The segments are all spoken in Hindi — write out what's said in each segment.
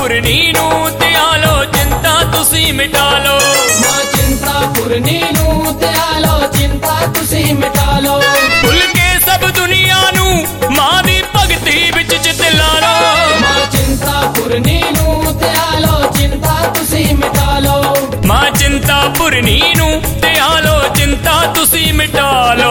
पूरनी नू त्यालो चिंता तुसी मिटा लो। मां चिंतापूरनी नू त्यालो चिंता तुसी मिटा लो। भुल के सब दुनिया नू मां दी भगती विच चित ला लो। मां चिंतापूरनी नू त्यालो चिंता तुसी मिटा लो। मां चिंतापूरनी नू त्यालो चिंता तुसी मिटा लो।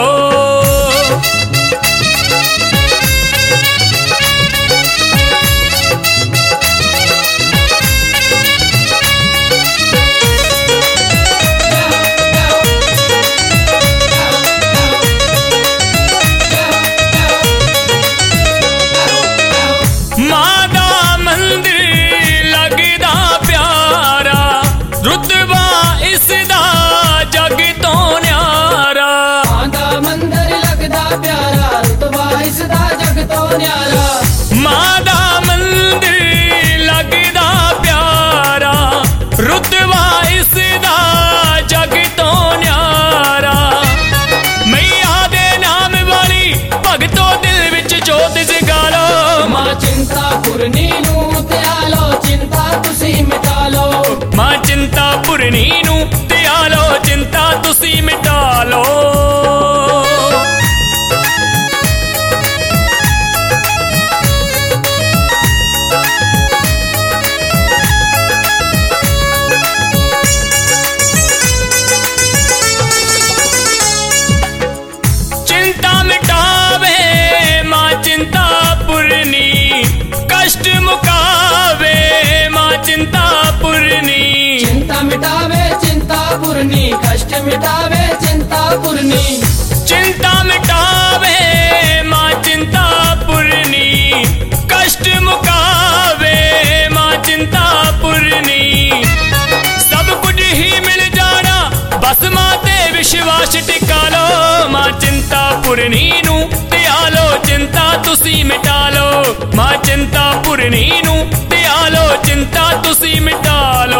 मां दा मंदिर लगदा प्यारा रुतबा इसदा जग तो न्यारा। मैया दे नाम वाली भगतो दिल विच जोत जगा लो। मां चिंतापूरनी नू त्यालो चिंता तुसी मिटा लो। मां चिंतापूरनी नू त्यालो चिंता तुसी मिटा लो। कष्ट मुकावे मां चिंतापूरनी। चिंता मिटावे चिंतापूरनी कष्ट मिटावे चिंतापूरनी। चिंता मिटावे मां चिंतापूरनी कष्ट मुकावे मां चिंतापूरनी। सब कुछ ही मिल जाना बस मां ते विश्वास टिका लो। मां चिंतापूरनी नू त्यालो चिंता तुसी मिटा लो। मां चिंतापूरनी नू त्यालो चिंता तुसी मिटा लो।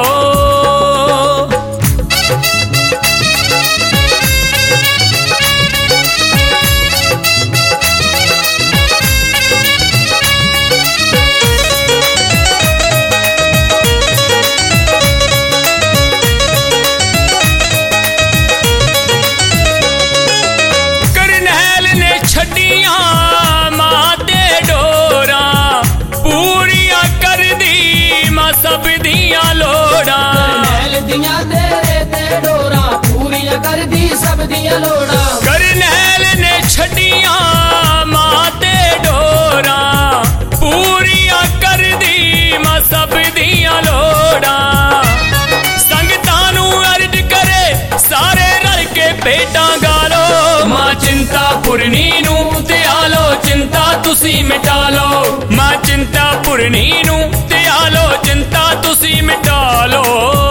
करनैल ने छड्डियां मां ते डोरा पूरियां कर दी मां सब दियां लोड़ा। करनैल दियां तेरे ते डोरा पूरियां कर दी सब दियां लोड़ा। करनैल ने छड्डियां मां ते डोरा पूरियां कर दी मां सब दियां लोड़ा। संगतां नू अर्ज करे सारे रल के भेटां गालो। मां चिंतापूरनी नू त्यालो चिंता तुसी मिटा लो। मां चिंतापूरनी नू त्यालो चिंता तुसी मिटा लो।